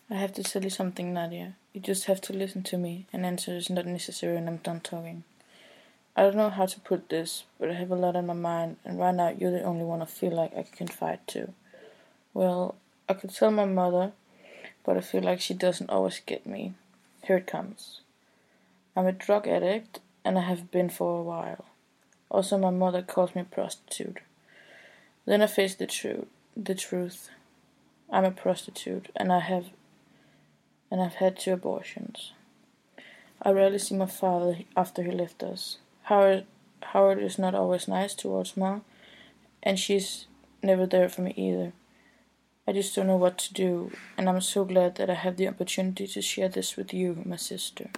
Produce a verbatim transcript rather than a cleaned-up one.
I have to tell you something, Nadia. You just have to listen to me. An answer is not necessary when I'm done talking. I don't know how to put this, but I have a lot on my mind, and right now you're the only one I feel like I can confide to. Well, I could tell my mother, but I feel like she doesn't always get me. Here it comes. I'm a drug addict, and I have been for a while. Also, my mother calls me a prostitute. Then I face the truth. The truth. I'm a prostitute, and I have, and I've had two abortions. I rarely see my father after he left us. Howard, Howard is not always nice towards Mom, and she's never there for me either. I just don't know what to do, and I'm so glad that I have the opportunity to share this with you, my sister.